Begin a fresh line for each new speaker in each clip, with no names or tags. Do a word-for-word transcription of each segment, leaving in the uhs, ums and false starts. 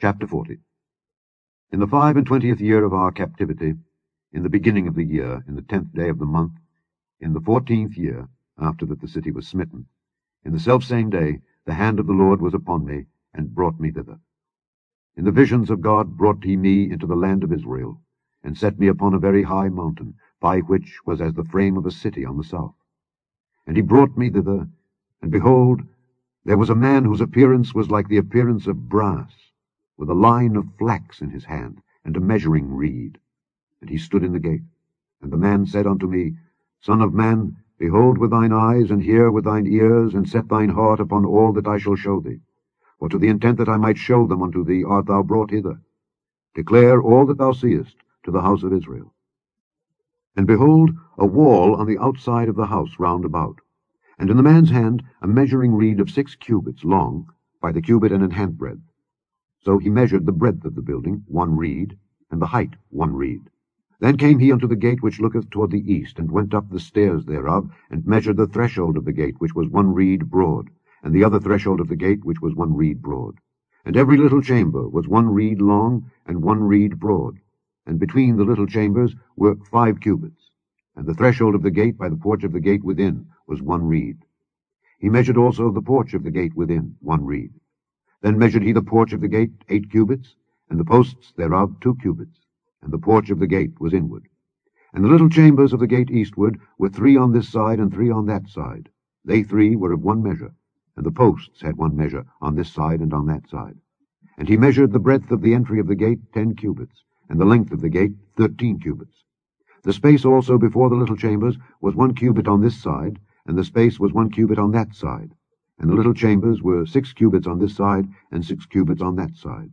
Chapter forty. In the five and twentieth year of our captivity, in the beginning of the year, in the tenth day of the month, in the fourteenth year, after that the city was smitten, in the selfsame day the hand of the Lord was upon me, and brought me thither. In the visions of God brought he me into the land of Israel, and set me upon a very high mountain, by which was as the frame of a city on the south. And he brought me thither, and behold, there was a man whose appearance was like the appearance of brass, with a line of flax in his hand, and a measuring reed. And he stood in the gate. And the man said unto me, Son of man, behold with thine eyes, and hear with thine ears, and set thine heart upon all that I shall show thee. For to the intent that I might show them unto thee art thou brought hither. Declare all that thou seest to the house of Israel. And behold, a wall on the outside of the house round about, and in the man's hand a measuring reed of six cubits long, by the cubit and an handbreadth. So he measured the breadth of the building, one reed, and the height one reed. Then came he unto the gate which looketh toward the east, and went up the stairs thereof, and measured the threshold of the gate, which was one reed broad, and the other threshold of the gate, which was one reed broad. And every little chamber was one reed long, and one reed broad. And between the little chambers were five cubits. And the threshold of the gate by the porch of the gate within was one reed. He measured also the porch of the gate within, one reed. Then measured he the porch of the gate eight cubits, and the posts thereof two cubits, and the porch of the gate was inward. And the little chambers of the gate eastward were three on this side and three on that side. They three were of one measure, and the posts had one measure on this side and on that side. And he measured the breadth of the entry of the gate ten cubits, and the length of the gate thirteen cubits. The space also before the little chambers was one cubit on this side, and the space was one cubit on that side. And the little chambers were six cubits on this side, and six cubits on that side.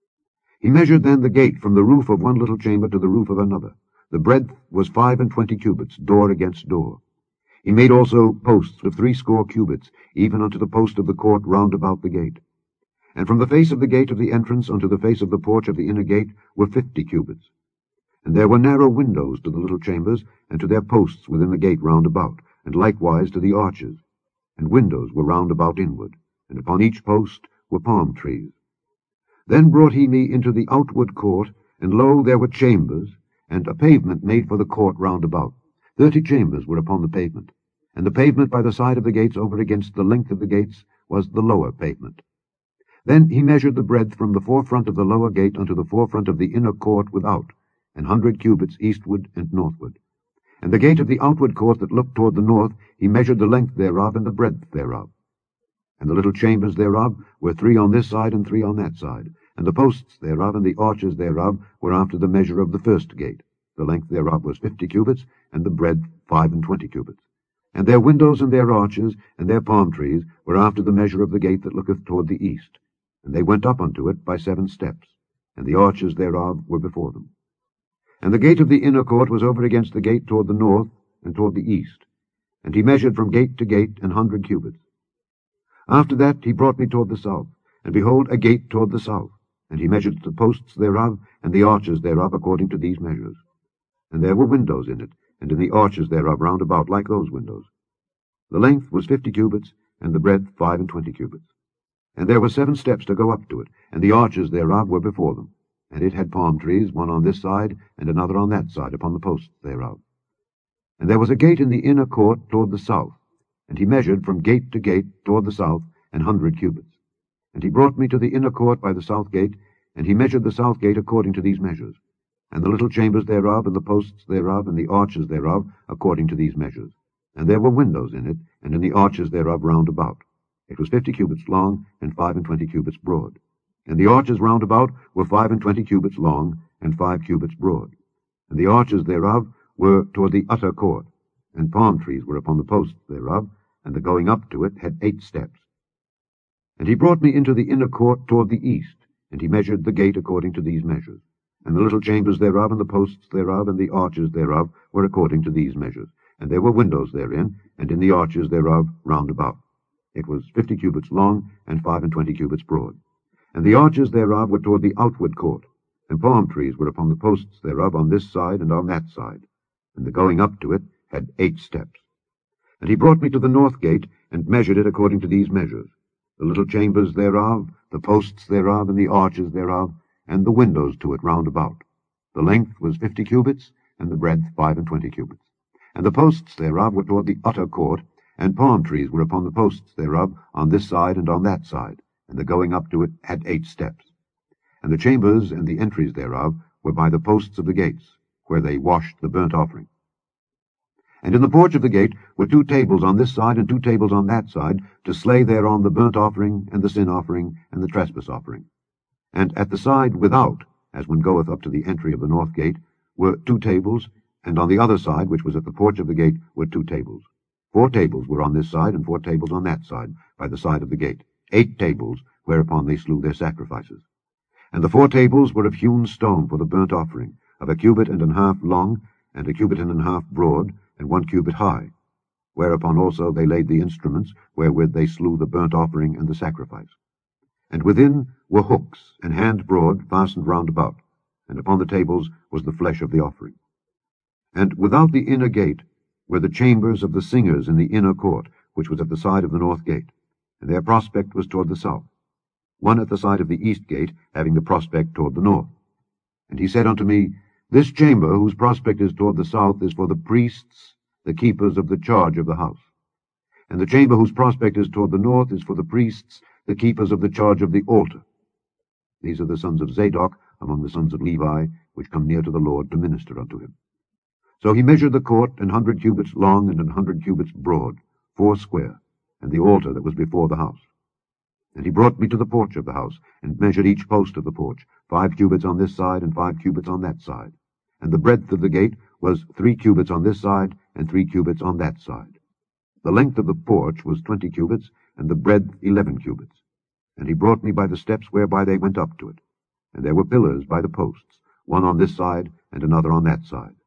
He measured then the gate from the roof of one little chamber to the roof of another. The breadth was five and twenty cubits, door against door. He made also posts of threescore cubits, even unto the post of the court round about the gate. And from the face of the gate of the entrance unto the face of the porch of the inner gate were fifty cubits. And there were narrow windows to the little chambers, and to their posts within the gate round about, and likewise to the arches. And windows were round about inward, and upon each post were palm trees. Then brought he me into the outward court, and lo, there were chambers, and a pavement made for the court round about. Thirty chambers were upon the pavement, and the pavement by the side of the gates over against the length of the gates was the lower pavement. Then he measured the breadth from the forefront of the lower gate unto the forefront of the inner court without, an hundred cubits eastward and northward. And the gate of the outward court that looked toward the north, he measured the length thereof and the breadth thereof. And the little chambers thereof were three on this side and three on that side, and the posts thereof and the arches thereof were after the measure of the first gate. The length thereof was fifty cubits, and the breadth five and twenty cubits. And their windows and their arches and their palm trees were after the measure of the gate that looketh toward the east. And they went up unto it by seven steps, and the arches thereof were before them. And the gate of the inner court was over against the gate toward the north and toward the east. And he measured from gate to gate an hundred cubits. After that he brought me toward the south, and behold, a gate toward the south. And he measured the posts thereof and the arches thereof according to these measures. And there were windows in it, and in the arches thereof round about like those windows. The length was fifty cubits, and the breadth five and twenty cubits. And there were seven steps to go up to it, and the arches thereof were before them. And it had palm trees, one on this side, and another on that side, upon the posts thereof. And there was a gate in the inner court toward the south, and he measured from gate to gate toward the south an hundred cubits. And he brought me to the inner court by the south gate, and he measured the south gate according to these measures, and the little chambers thereof, and the posts thereof, and the arches thereof, according to these measures. And there were windows in it, and in the arches thereof round about. It was fifty cubits long, and five and twenty cubits broad. And the arches round about were five and twenty cubits long, and five cubits broad. And the arches thereof were toward the utter court, and palm trees were upon the posts thereof, and the going up to it had eight steps. And he brought me into the inner court toward the east, and he measured the gate according to these measures. And the little chambers thereof, and the posts thereof, and the arches thereof were according to these measures. And there were windows therein, and in the arches thereof round about. It was fifty cubits long, and five and twenty cubits broad. And the arches thereof were toward the outward court, and palm trees were upon the posts thereof on this side and on that side, and the going up to it had eight steps. And he brought me to the north gate, and measured it according to these measures. the little chambers thereof, the posts thereof, and the arches thereof, and the windows to it round about. The length was fifty cubits, and the breadth five and twenty cubits. And the posts thereof were toward the utter court, and palm trees were upon the posts thereof, on this side and on that side, and the going up to it had eight steps. And the chambers and the entries thereof were by the posts of the gates, where they washed the burnt offering. And in the porch of the gate were two tables on this side and two tables on that side, to slay thereon the burnt offering, and the sin offering, and the trespass offering. And at the side without, as one goeth up to the entry of the north gate, were two tables, and on the other side, which was at the porch of the gate, were two tables. Four tables were on this side, and four tables on that side, by the side of the gate, eight tables, whereupon they slew their sacrifices. And the four tables were of hewn stone for the burnt offering, of a cubit and an half long, and a cubit and an half broad, and one cubit high, whereupon also they laid the instruments wherewith they slew the burnt offering and the sacrifice. And within were hooks, an hand broad, fastened round about, and upon the tables was the flesh of the offering. And without the inner gate were the chambers of the singers in the inner court, which was at the side of the north gate, and their prospect was toward the south, one at the side of the east gate, having the prospect toward the north. And he said unto me, This chamber, whose prospect is toward the south, is for the priests, the keepers of the charge of the house. And the chamber whose prospect is toward the north is for the priests, the keepers of the charge of the altar. These are the sons of Zadok among the sons of Levi, which come near to the Lord to minister unto him. So he measured the court an hundred cubits long and an hundred cubits broad, four square, and the altar that was before the house. And he brought me to the porch of the house, and measured each post of the porch, five cubits on this side and five cubits on that side. And the breadth of the gate was three cubits on this side and three cubits on that side. The length of the porch was twenty cubits, and the breadth eleven cubits. And he brought me by the steps whereby they went up to it. And there were pillars by the posts, one on this side and another on that side.